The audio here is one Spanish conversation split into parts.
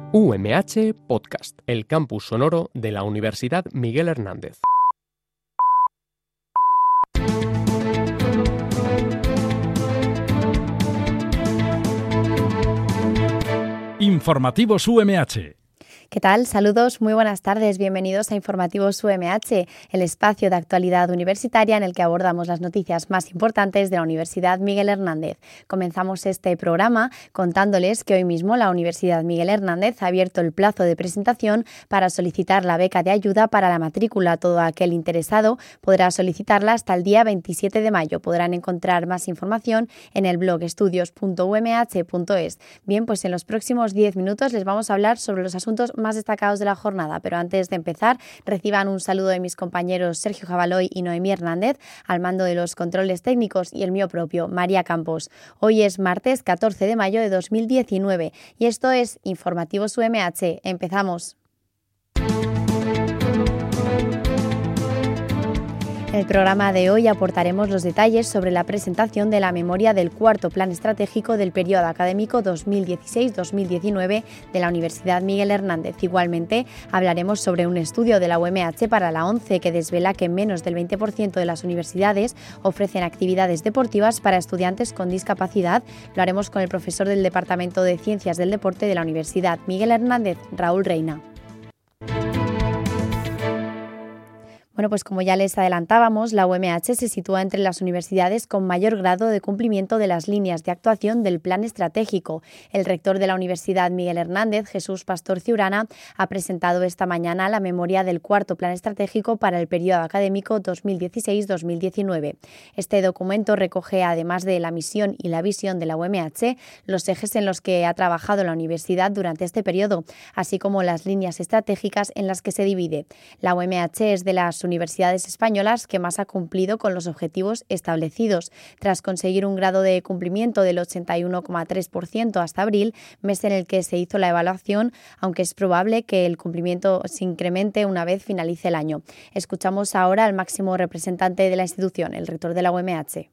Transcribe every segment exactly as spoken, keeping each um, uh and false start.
U M H Podcast, el campus sonoro de la Universidad Miguel Hernández. Informativos U M H. ¿Qué tal? Saludos, muy buenas tardes. Bienvenidos a Informativos U M H, el espacio de actualidad universitaria en el que abordamos las noticias más importantes de la Universidad Miguel Hernández. Comenzamos este programa contándoles que hoy mismo la Universidad Miguel Hernández ha abierto el plazo de presentación para solicitar la beca de ayuda para la matrícula. Todo aquel interesado podrá solicitarla hasta el día veintisiete de mayo. Podrán encontrar más información en el blog estudios punto u m h punto es. Bien, pues en los próximos diez minutos les vamos a hablar sobre los asuntos más destacados de la jornada, pero antes de empezar reciban un saludo de mis compañeros Sergio Jabaloy y Noemí Hernández al mando de los controles técnicos y el mío propio, María Campos. Hoy es martes catorce de mayo de dos mil diecinueve y esto es Informativos U M H. Empezamos. En el programa de hoy aportaremos los detalles sobre la presentación de la memoria del cuarto Plan Estratégico del periodo académico dos mil dieciséis dos mil diecinueve de la Universidad Miguel Hernández. Igualmente, hablaremos sobre un estudio de la U M H para la ONCE que desvela que menos del veinte por ciento de las universidades ofrecen actividades deportivas para estudiantes con discapacidad. Lo haremos con el profesor del Departamento de Ciencias del Deporte de la Universidad Miguel Hernández, Raúl Reina. Bueno, pues como ya les adelantábamos, la U M H se sitúa entre las universidades con mayor grado de cumplimiento de las líneas de actuación del Plan Estratégico. El rector de la Universidad Miguel Hernández, Jesús Pastor Ciurana, ha presentado esta mañana la memoria del cuarto Plan Estratégico para el periodo académico dos mil dieciséis dos mil diecinueve. Este documento recoge, además de la misión y la visión de la U M H, los ejes en los que ha trabajado la universidad durante este periodo, así como las líneas estratégicas en las que se divide. La U M H es de las universidades españolas que más ha cumplido con los objetivos establecidos, tras conseguir un grado de cumplimiento del ochenta y uno coma tres por ciento hasta abril, mes en el que se hizo la evaluación, aunque es probable que el cumplimiento se incremente una vez finalice el año. Escuchamos ahora al máximo representante de la institución, el rector de la U M H.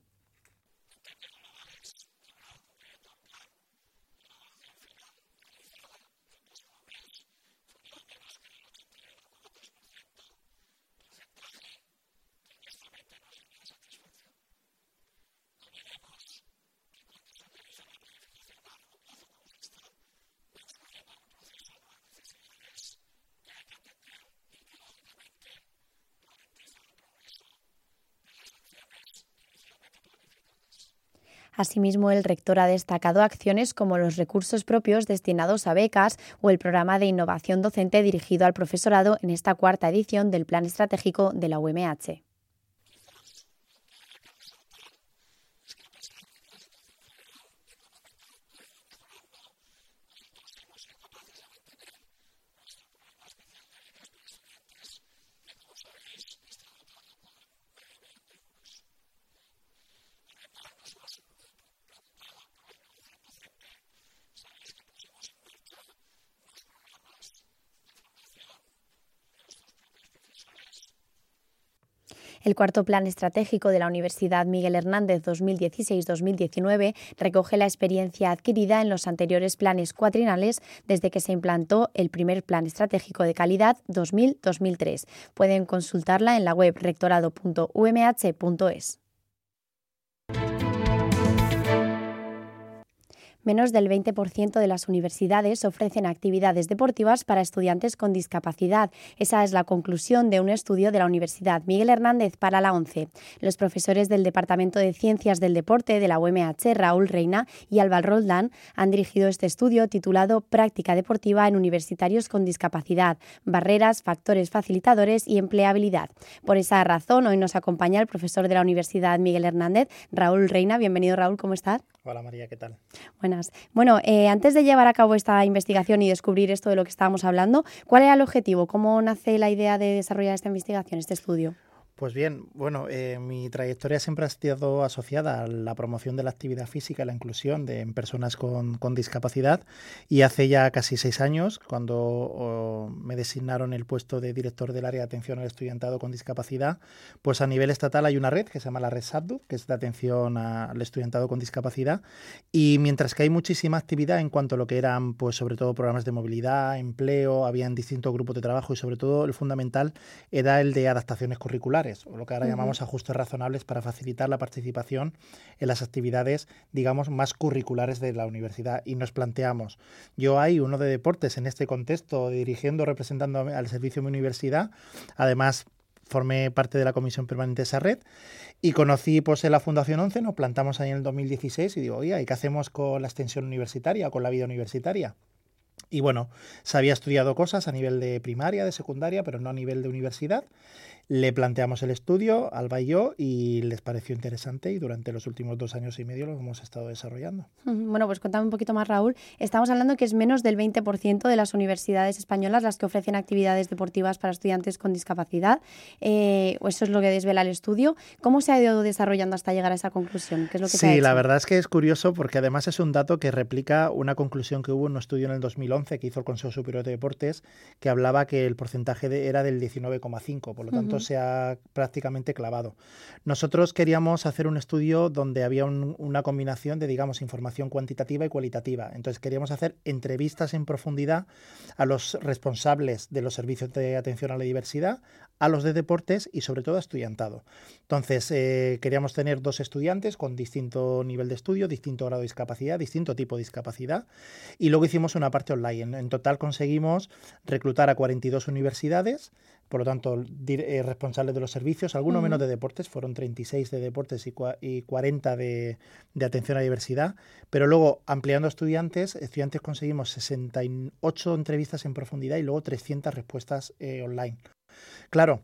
Asimismo, el rector ha destacado acciones como los recursos propios destinados a becas o el programa de innovación docente dirigido al profesorado en esta cuarta edición del Plan Estratégico de la U M H. El cuarto Plan Estratégico de la Universidad Miguel Hernández dos mil dieciséis dos mil diecinueve recoge la experiencia adquirida en los anteriores planes cuatrienales desde que se implantó el primer Plan Estratégico de Calidad dos mil a dos mil tres. Pueden consultarla en la web rectorado punto u m h punto es. Menos del veinte por ciento de las universidades ofrecen actividades deportivas para estudiantes con discapacidad. Esa es la conclusión de un estudio de la Universidad Miguel Hernández para la ONCE. Los profesores del Departamento de Ciencias del Deporte de la U M H, Raúl Reina y Álvaro Roldán, han dirigido este estudio titulado Práctica deportiva en universitarios con discapacidad, barreras, factores facilitadores y empleabilidad. Por esa razón, hoy nos acompaña el profesor de la Universidad Miguel Hernández, Raúl Reina. Bienvenido, Raúl, ¿cómo estás? Hola María, ¿qué tal? Buenas. Bueno, eh, antes de llevar a cabo esta investigación y descubrir esto de lo que estábamos hablando, ¿cuál era el objetivo? ¿Cómo nace la idea de desarrollar esta investigación, este estudio? Pues bien, bueno, eh, mi trayectoria siempre ha estado asociada a la promoción de la actividad física y la inclusión de en personas con, con discapacidad, y hace ya casi seis años, cuando oh, me designaron el puesto de director del área de atención al estudiantado con discapacidad, pues a nivel estatal hay una red que se llama la Red SATDU, que es de atención al estudiantado con discapacidad, y mientras que hay muchísima actividad en cuanto a lo que eran, pues sobre todo programas de movilidad, empleo, habían distintos grupos de trabajo y sobre todo el fundamental era el de adaptaciones curriculares, o lo que ahora uh-huh. llamamos ajustes razonables para facilitar la participación en las actividades, digamos, más curriculares de la universidad. Y nos planteamos, yo hay uno de deportes en este contexto, dirigiendo, representando al servicio de mi universidad, además formé parte de la comisión permanente de esa red y conocí pues en la Fundación once, nos plantamos ahí en el dos mil dieciséis y digo, oye, ¿y qué hacemos con la extensión universitaria o con la vida universitaria? Y bueno, se había estudiado cosas a nivel de primaria, de secundaria, pero no a nivel de universidad. Le planteamos el estudio, Alba y yo, y les pareció interesante y durante los últimos dos años y medio lo hemos estado desarrollando. Bueno, pues contame un poquito más, Raúl. Estamos hablando que es menos del veinte por ciento de las universidades españolas las que ofrecen actividades deportivas para estudiantes con discapacidad. Eh, eso es lo que desvela el estudio. ¿Cómo se ha ido desarrollando hasta llegar a esa conclusión? ¿Qué es lo que sí, se ha hecho? La verdad es que es curioso porque además es un dato que replica una conclusión que hubo en un estudio en el dos mil once que hizo el Consejo Superior de Deportes, que hablaba que el porcentaje de, era del diecinueve coma cinco, por lo tanto uh-huh. se ha prácticamente clavado. Nosotros queríamos hacer un estudio donde había un, una combinación de, digamos, información cuantitativa y cualitativa. Entonces queríamos hacer entrevistas en profundidad a los responsables de los servicios de atención a la diversidad, a los de deportes y sobre todo a estudiantado. Entonces eh, queríamos tener dos estudiantes con distinto nivel de estudio, distinto grado de discapacidad, distinto tipo de discapacidad, y luego hicimos una parte online. En, en total conseguimos reclutar a cuarenta y dos universidades, por lo tanto, eh, responsables de los servicios, algunos uh-huh. menos de deportes, fueron treinta y seis de deportes y, cua- y cuarenta de, de atención a la diversidad, pero luego ampliando estudiantes, estudiantes conseguimos sesenta y ocho entrevistas en profundidad y luego trescientas respuestas eh, online. Claro,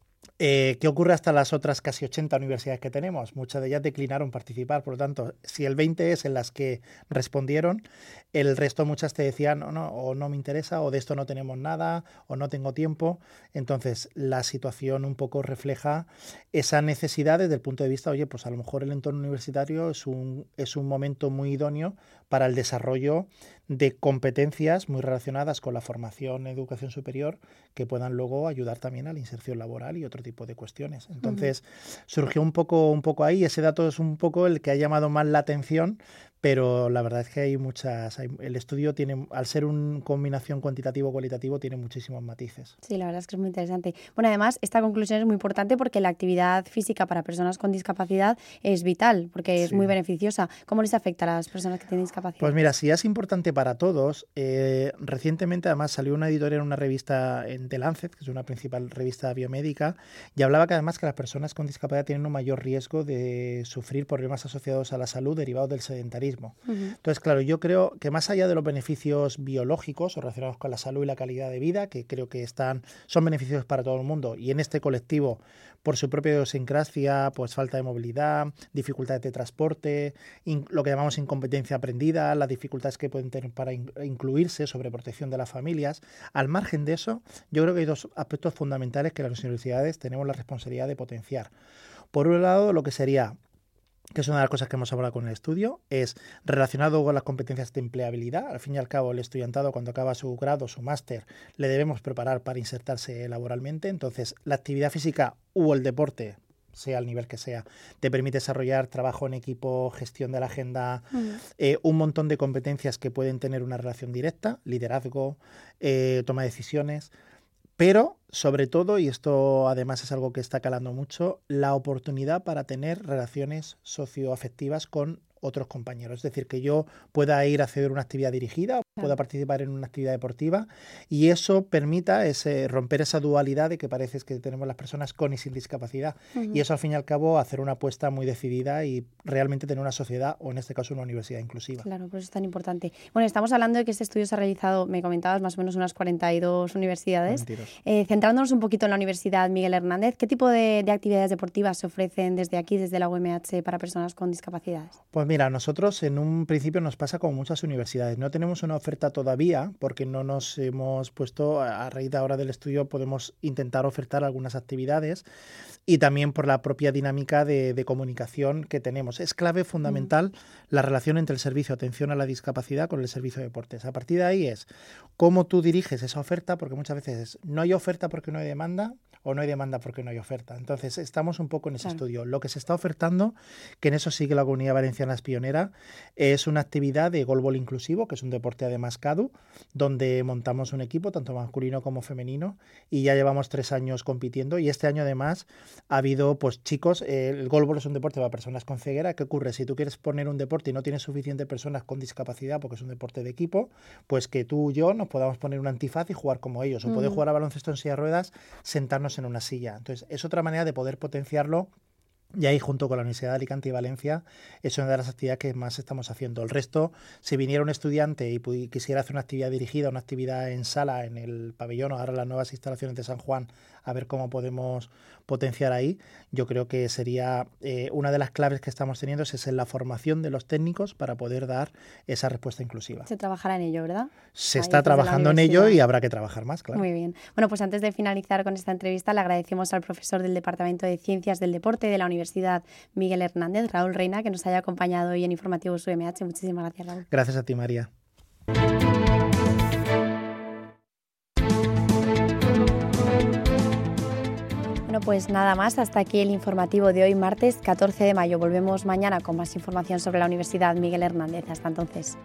Eh, ¿qué ocurre hasta las otras casi ochenta universidades que tenemos? Muchas de ellas declinaron participar, por lo tanto, si el veinte es en las que respondieron, el resto muchas te decían no, no, o no me interesa, o de esto no tenemos nada, o no tengo tiempo. Entonces, la situación un poco refleja esa necesidad desde el punto de vista, oye, pues a lo mejor el entorno universitario es un, es un momento muy idóneo para el desarrollo de competencias muy relacionadas con la formación en educación superior que puedan luego ayudar también a la inserción laboral y otro tipo de cuestiones. Entonces, uh-huh. surgió un poco, un poco ahí, ese dato es un poco el que ha llamado más la atención, pero la verdad es que hay muchas, hay, el estudio tiene, al ser una combinación cuantitativo-cualitativo, tiene muchísimos matices. Sí, la verdad es que es muy interesante. Bueno, además, esta conclusión es muy importante porque la actividad física para personas con discapacidad es vital, porque es sí. muy beneficiosa. ¿Cómo les afecta a las personas que tienen discapacidad? Pues mira, si es importante para todos, eh, recientemente además salió una editorial en una revista en The Lancet, que es una principal revista biomédica, y hablaba que además que las personas con discapacidad tienen un mayor riesgo de sufrir problemas asociados a la salud derivados del sedentarismo. Uh-huh. Entonces, claro, yo creo que más allá de los beneficios biológicos o relacionados con la salud y la calidad de vida, que creo que están, son beneficios para todo el mundo, y en este colectivo, por su propia idiosincrasia, pues falta de movilidad, dificultades de transporte, in, lo que llamamos incompetencia aprendida, las dificultades que pueden tener para in, incluirse, sobre protección de las familias. Al margen de eso, yo creo que hay dos aspectos fundamentales que las universidades tenemos la responsabilidad de potenciar. Por un lado, lo que sería, que es una de las cosas que hemos hablado con el estudio, es relacionado con las competencias de empleabilidad. Al fin y al cabo, el estudiantado, cuando acaba su grado, su máster, le debemos preparar para insertarse laboralmente. Entonces, la actividad física o el deporte, sea el nivel que sea, te permite desarrollar trabajo en equipo, gestión de la agenda, uh-huh. eh, un montón de competencias que pueden tener una relación directa, liderazgo, eh, toma de decisiones. Pero, sobre todo, y esto además es algo que está calando mucho, la oportunidad para tener relaciones socioafectivas con otros compañeros. Es decir, que yo pueda ir a hacer una actividad dirigida, pueda participar en una actividad deportiva y eso permita ese, romper esa dualidad de que parece que tenemos las personas con y sin discapacidad. Uh-huh. Y eso, al fin y al cabo, hacer una apuesta muy decidida y realmente tener una sociedad, o en este caso una universidad inclusiva. Claro, por eso es tan importante. Bueno, estamos hablando de que este estudio se ha realizado, me comentabas, más o menos unas cuarenta y dos universidades. Eh, centrándonos un poquito en la Universidad Miguel Hernández, ¿qué tipo de, de actividades deportivas se ofrecen desde aquí, desde la U M H, para personas con discapacidades? Pues mira, nosotros en un principio nos pasa como muchas universidades. No tenemos una oferta todavía porque no nos hemos puesto, a raíz de ahora del estudio podemos intentar ofertar algunas actividades y también por la propia dinámica de, de comunicación que tenemos. Es clave fundamental mm. la relación entre el servicio de atención a la discapacidad con el servicio de deportes. A partir de ahí es cómo tú diriges esa oferta, porque muchas veces no hay oferta porque no hay demanda o no hay demanda porque no hay oferta. Entonces, estamos un poco en ese claro. estudio. Lo que se está ofertando, que en eso sí que la Comunidad Valenciana es pionera, es una actividad de golbol inclusivo, que es un deporte además C A D U, donde montamos un equipo, tanto masculino como femenino, y ya llevamos tres años compitiendo. Y este año, además, ha habido, pues, chicos, eh, el golbol es un deporte para personas con ceguera. ¿Qué ocurre? Si tú quieres poner un deporte y no tienes suficientes personas con discapacidad, porque es un deporte de equipo, pues que tú y yo nos podamos poner una antifaz y jugar como ellos, o mm. poder jugar a baloncesto en silla de ruedas, sentarnos en una silla. Entonces, es otra manera de poder potenciarlo. Y ahí, junto con la Universidad de Alicante y Valencia, es una de las actividades que más estamos haciendo. El resto, si viniera un estudiante y pudiera, quisiera hacer una actividad dirigida, una actividad en sala, en el pabellón o ahora las nuevas instalaciones de San Juan, a ver cómo podemos potenciar ahí, yo creo que sería eh, una de las claves que estamos teniendo es en la formación de los técnicos para poder dar esa respuesta inclusiva. Se trabajará en ello, ¿verdad? Se ahí está trabajando en ello y habrá que trabajar más, claro. Muy bien. Bueno, pues antes de finalizar con esta entrevista, le agradecemos al profesor del Departamento de Ciencias del Deporte de la Universidad Miguel Hernández, Raúl Reina, que nos haya acompañado hoy en Informativos U M H. Muchísimas gracias, Raúl. Gracias a ti, María. Bueno, pues nada más, hasta aquí el informativo de hoy, martes catorce de mayo. Volvemos mañana con más información sobre la Universidad Miguel Hernández. Hasta entonces.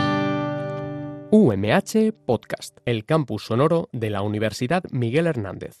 U M H Podcast, el campus sonoro de la Universidad Miguel Hernández.